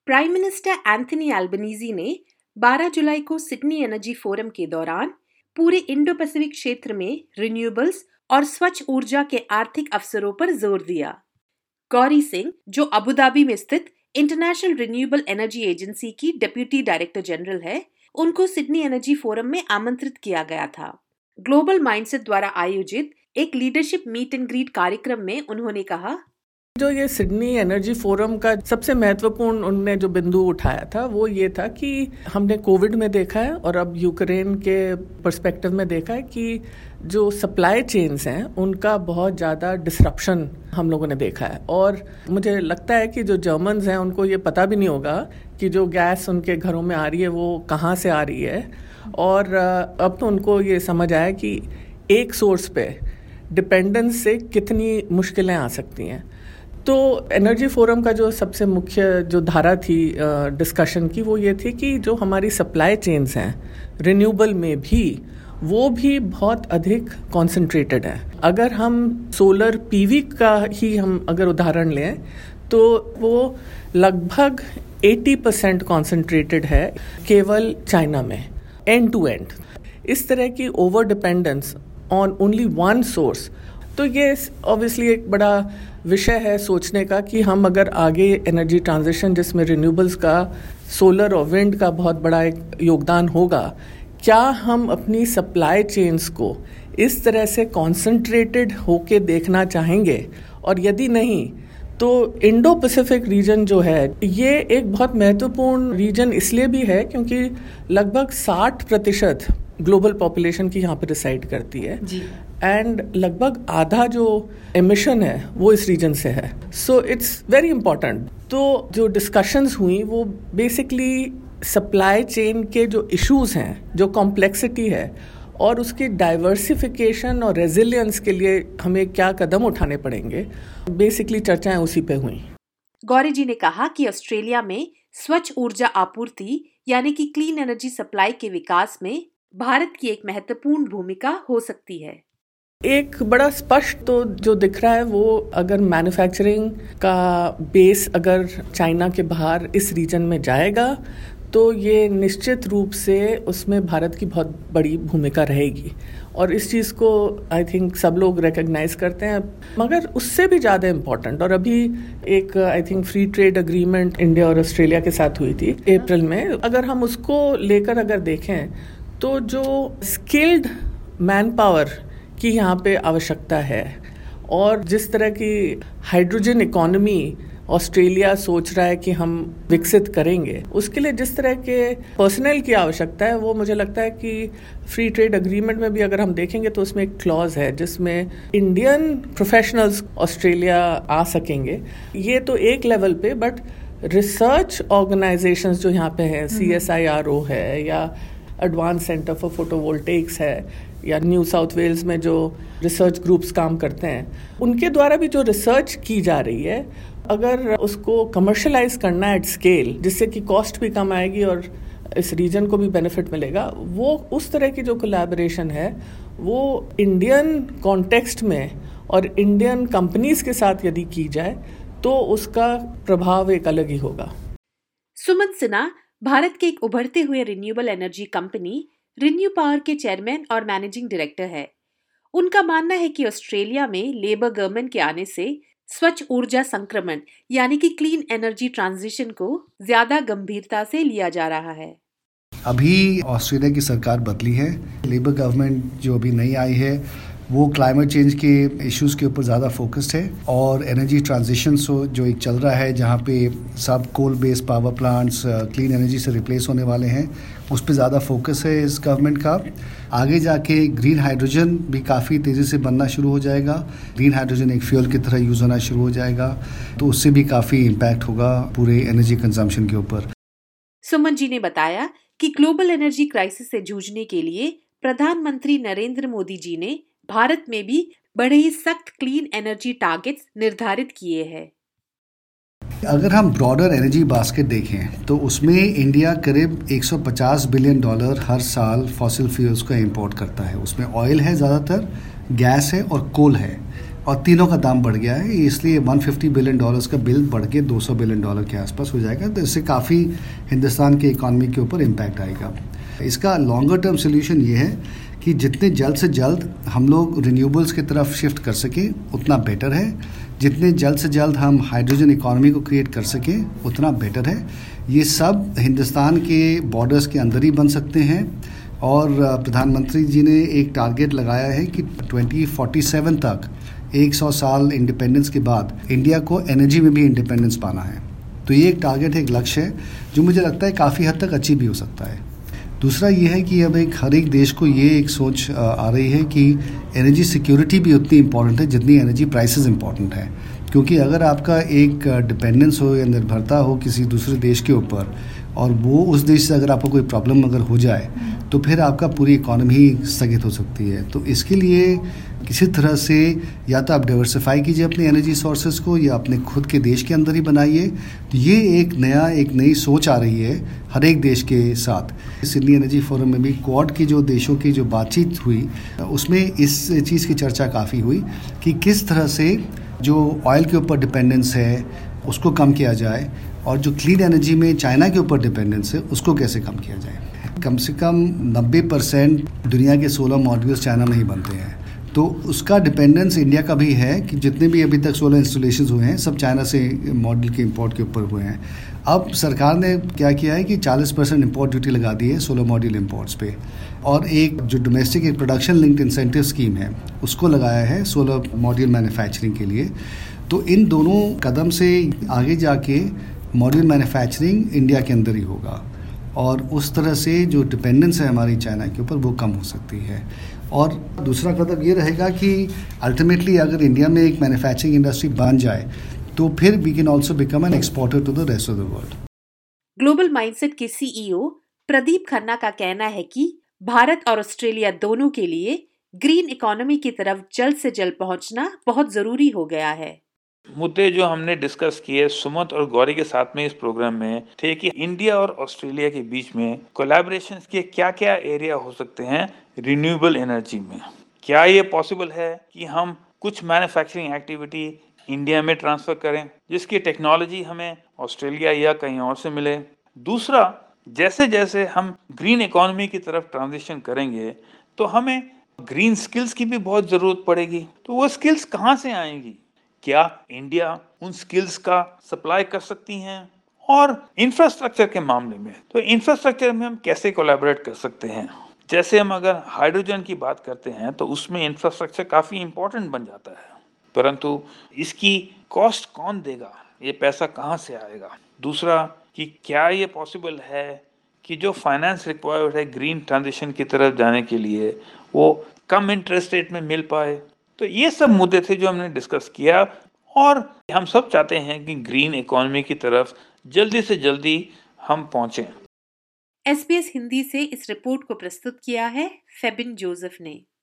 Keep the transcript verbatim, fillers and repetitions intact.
Prime minister Anthony Albanese ने बारह जुलाई को सिडनी एनर्जी फोरम के दौरान पूरे इंडो पैसिफिक क्षेत्र में रिन्यूएबल्स और स्वच्छ ऊर्जा के आर्थिक अवसरों पर जोर दिया। गौरी सिंह, जो अबू धाबी में स्थित इंटरनेशनल रिन्यूएबल एनर्जी एजेंसी की डिप्टी डायरेक्टर जनरल है, उनको सिडनी एनर्जी फोरम में आमंत्रित किया गया था। ग्लोबल माइंडसेट द्वारा आयोजित एक लीडरशिप मीट एंड ग्रीट कार्यक्रम में उन्होंने कहा, जो ये सिडनी एनर्जी फोरम का सबसे महत्वपूर्ण उनने जो बिंदु उठाया था वो ये था कि हमने कोविड में देखा है और अब यूक्रेन के पर्सपेक्टिव में देखा है कि जो सप्लाई चेन्स हैं उनका बहुत ज़्यादा डिसरप्शन हम लोगों ने देखा है। और मुझे लगता है कि जो जर्मन्स हैं उनको ये पता भी नहीं होगा कि जो गैस उनके घरों में आ रही है वो कहाँ से आ रही है। और अब तो उनको ये समझ आया कि एक सोर्स पे डिपेंडेंस से कितनी मुश्किलें आ सकती हैं। तो एनर्जी फोरम का जो सबसे मुख्य जो धारा थी डिस्कशन की वो ये थी कि जो हमारी सप्लाई चेन्स हैं रिन्यूएबल में भी, वो भी बहुत अधिक कॉन्सेंट्रेटेड है। अगर हम सोलर पीवी का ही हम अगर उदाहरण लें तो वो लगभग अस्सी परसेंट कॉन्सेंट्रेटेड है केवल चाइना में, एंड टू एंड। इस तरह की over dependence on only one source, तो ये ऑब्वियसली एक बड़ा विषय है सोचने का कि हम अगर आगे एनर्जी ट्रांजिशन जिसमें रिन्यूएबल्स का, सोलर और विंड का बहुत बड़ा एक योगदान होगा, क्या हम अपनी सप्लाई चेन्स को इस तरह से कॉन्सेंट्रेटेड होके देखना चाहेंगे? और यदि नहीं तो इंडो पैसिफिक रीजन जो है ये एक बहुत महत्वपूर्ण रीजन इसलिए भी है क्योंकि लगभग साठ प्रतिशत ग्लोबल पॉपुलेशन की यहाँ पे रिसाइड करती है एंड लगभग आधा जो एमिशन है वो इस रीजन से है। So it's very important. तो जो डिस्कशंस हुई वो बेसिकली सप्लाई चेन के जो इश्यूज हैं, जो कॉम्प्लेक्सिटी है और उसकी डाइवर्सिफिकेशन और रेजिलियंस के लिए हमें क्या कदम उठाने पड़ेंगे, बेसिकली चर्चाएं उसी पे हुई। गौरी जी ने कहा कि ऑस्ट्रेलिया में स्वच्छ ऊर्जा आपूर्ति यानी कि क्लीन एनर्जी सप्लाई के विकास में भारत की एक महत्वपूर्ण भूमिका हो सकती है। एक बड़ा स्पष्ट तो जो दिख रहा है वो अगर मैन्युफैक्चरिंग का बेस अगर चाइना के बाहर इस रीजन में जाएगा तो ये निश्चित रूप से उसमें भारत की बहुत बड़ी भूमिका रहेगी और इस चीज़ को आई थिंक सब लोग रिकग्नाइज करते हैं। मगर उससे भी ज़्यादा इम्पोर्टेंट, और अभी एक I think free trade agreement India और ऑस्ट्रेलिया के साथ हुई थी अप्रैल में, अगर हम उसको लेकर अगर देखें तो जो स्किल्ड मैन पावर की यहाँ पे आवश्यकता है और जिस तरह की हाइड्रोजन इकोनॉमी ऑस्ट्रेलिया सोच रहा है कि हम विकसित करेंगे, उसके लिए जिस तरह के पर्सनल की आवश्यकता है वो मुझे लगता है कि फ्री ट्रेड एग्रीमेंट में भी अगर हम देखेंगे तो उसमें एक क्लॉज है जिसमें इंडियन प्रोफेशनल्स ऑस्ट्रेलिया आ सकेंगे। ये तो एक लेवल पे, बट रिसर्च ऑर्गेनाइजेशंस जो यहाँ पे हैं, C S I R O है या एडवांस सेंटर फॉर फोटोवोल्टेक्स है या न्यू साउथ वेल्स में जो रिसर्च ग्रुप्स काम करते हैं, उनके द्वारा भी जो रिसर्च की जा रही है, अगर उसको कमर्शलाइज करना एट स्केल जिससे कि कॉस्ट भी कम आएगी और इस रीजन को भी बेनिफिट मिलेगा, वो उस तरह की जो कोलैबोरेशन है वो इंडियन कॉन्टेक्स्ट में और इंडियन कंपनीज के साथ यदि की जाए तो उसका प्रभाव एक अलग ही होगा। सुमन सिन्हा भारत के एक उभरते हुए renewable energy company ReNew Power के चेयरमैन और मैनेजिंग डायरेक्टर है। उनका मानना है कि ऑस्ट्रेलिया में लेबर गवर्नमेंट के आने से स्वच्छ ऊर्जा संक्रमण यानी कि क्लीन एनर्जी ट्रांजिशन को ज्यादा गंभीरता से लिया जा रहा है। अभी ऑस्ट्रेलिया की सरकार बदली है, लेबर गवर्नमेंट जो अभी नई आई है वो क्लाइमेट चेंज के इश्यूज के ऊपर ज़्यादा फोकस्ड है और एनर्जी ट्रांजिशन जो एक चल रहा है जहाँ पे सब coal based power plants clean energy से रिप्लेस होने वाले हैं, उस पर ज़्यादा फोकस है इस गवर्नमेंट का। आगे जाके ग्रीन हाइड्रोजन भी काफ़ी तेज़ी से बनना शुरू हो जाएगा, ग्रीन हाइड्रोजन एक फ्यूल की तरह यूज़ होना शुरू हो जाएगा, तो उससे भी काफ़ी इम्पैक्ट होगा पूरे एनर्जी कंजम्पशन के ऊपर। सुमन जी ने बताया कि ग्लोबल एनर्जी क्राइसिस से जूझने के लिए प्रधानमंत्री नरेंद्र मोदी जी ने भारत में भी बड़े ही सख्त क्लीन एनर्जी टारगेट्स निर्धारित किए हैं। अगर हम ब्रॉडर एनर्जी बास्केट देखें तो उसमें इंडिया करीब एक सौ पचास बिलियन डॉलर हर साल फॉसिल फ्यूल्स का इंपोर्ट करता है। उसमें ऑयल है ज़्यादातर, गैस है और कोल है। और तीनों का दाम बढ़ गया है, इसलिए एक सौ पचास बिलियन डॉलर्स का बिल बढ़ के दो सौ बिलियन डॉलर के आसपास हो जाएगा। तो इससे काफ़ी हिंदुस्तान के इकॉनमी के ऊपर इम्पैक्ट आएगा। इसका लॉन्गर टर्म सोल्यूशन ये है कि जितने जल्द से जल्द हम लोग रिन्यूएबल्स की तरफ शिफ्ट कर सकें उतना बेटर है। जितने जल्द से जल्द हम हाइड्रोजन इकॉनमी को क्रिएट कर सकें उतना बेटर है। ये सब हिंदुस्तान के बॉर्डर्स के अंदर ही बन सकते हैं। और प्रधानमंत्री जी ने एक टारगेट लगाया है कि ट्वेंटी फोर्टी सेवन तक सौ साल इंडिपेंडेंस के बाद इंडिया को एनर्जी में भी इंडिपेंडेंस पाना है। तो ये एक टारगेट है, एक लक्ष्य है जो मुझे लगता है काफ़ी हद तक अचीव भी हो सकता है। दूसरा ये है कि अब एक हर एक देश को ये एक सोच आ रही है कि एनर्जी सिक्योरिटी भी उतनी इम्पॉर्टेंट है जितनी एनर्जी प्राइसेस इम्पॉर्टेंट है। क्योंकि अगर आपका एक डिपेंडेंस हो या निर्भरता हो किसी दूसरे देश के ऊपर और वो उस देश से अगर आपको कोई प्रॉब्लम अगर हो जाए तो फिर आपका पूरी इकॉनमी स्थगित हो सकती है। तो इसके लिए किसी तरह से या तो आप डाइवर्सिफाई कीजिए अपने एनर्जी सोर्सेज को या अपने खुद के देश के अंदर ही बनाइए। तो ये एक नया एक नई सोच आ रही है हर एक देश के साथ। सिडनी एनर्जी फोरम में भी क्वाड की जो देशों की जो बातचीत हुई उसमें इस चीज़ की चर्चा काफ़ी हुई कि किस तरह से जो ऑयल के ऊपर डिपेंडेंस है उसको कम किया जाए और जो क्लीन एनर्जी में चाइना के ऊपर डिपेंडेंस है उसको कैसे कम किया जाए। कम से कम नब्बे परसेंट दुनिया के सोलर मॉड्यूल्स चाइना में ही बनते हैं। तो उसका डिपेंडेंस इंडिया का भी है कि जितने भी अभी तक सोलर इंस्टॉलेशंस हुए हैं सब चाइना से मॉड्यूल के इंपोर्ट के ऊपर हुए हैं। अब सरकार ने क्या किया है कि चालीस परसेंट इंपोर्ट ड्यूटी लगा दी है सोलर मॉड्यूल इंपोर्ट्स पे और एक जो डोमेस्टिक एक प्रोडक्शन लिंक्ड इंसेंटिव स्कीम है उसको लगाया है सोलर मॉड्यूल मैन्युफैक्चरिंग के लिए। तो इन दोनों कदम से आगे जाके मॉड्यूल मैन्युफैक्चरिंग इंडिया के अंदर ही होगा और उस तरह से जो डिपेंडेंस है हमारी चाइना के ऊपर वो कम हो सकती है। और दूसरा कदम ये रहेगा कि अल्टीमेटली अगर इंडिया में एक मैन्युफैक्चरिंग इंडस्ट्री बन जाए तो फिर we can also become an exporter to the rest of the world. Global mindset के सीईओ प्रदीप खन्ना का कहना है कि भारत और ऑस्ट्रेलिया दोनों के लिए ग्रीन इकोनॉमी की तरफ जल्द से जल्द पहुंचना बहुत जरूरी हो गया है। मुद्दे जो हमने डिस्कस किए सुमत और गौरी के साथ में इस प्रोग्राम में थे कि इंडिया और ऑस्ट्रेलिया के बीच में कोलैबोरेशंस के क्या क्या एरिया हो सकते हैं रिन्यूएबल एनर्जी में। क्या ये पॉसिबल है कि हम कुछ मैन्युफैक्चरिंग एक्टिविटी इंडिया में ट्रांसफर करें जिसकी टेक्नोलॉजी हमें ऑस्ट्रेलिया या कहीं और से मिले। दूसरा, जैसे जैसे हम ग्रीन इकोनॉमी की तरफ ट्रांजिशन करेंगे तो हमें ग्रीन स्किल्स की भी बहुत ज़रूरत पड़ेगी। तो वो स्किल्स कहाँ से आएंगी? क्या इंडिया उन स्किल्स का सप्लाई कर सकती हैं? और इंफ्रास्ट्रक्चर के मामले में तो इंफ्रास्ट्रक्चर में हम कैसे कोलैबोरेट कर सकते हैं? जैसे हम अगर हाइड्रोजन की बात करते हैं तो उसमें इंफ्रास्ट्रक्चर काफ़ी इंपॉर्टेंट बन जाता है, परंतु इसकी कॉस्ट कौन देगा? ये पैसा कहाँ से आएगा? दूसरा कि क्या ये पॉसिबल है कि जो फाइनेंस रिक्वायर्ड है ग्रीन ट्रांजिशन की तरफ जाने के लिए वो कम इंटरेस्ट रेट में मिल पाए? तो ये सब मुद्दे थे जो हमने डिस्कस किया और हम सब चाहते हैं कि ग्रीन इकोनॉमी की तरफ जल्दी से जल्दी हम पहुंचें। एसबीएस हिंदी से इस रिपोर्ट को प्रस्तुत किया है फेबिन जोसेफ ने।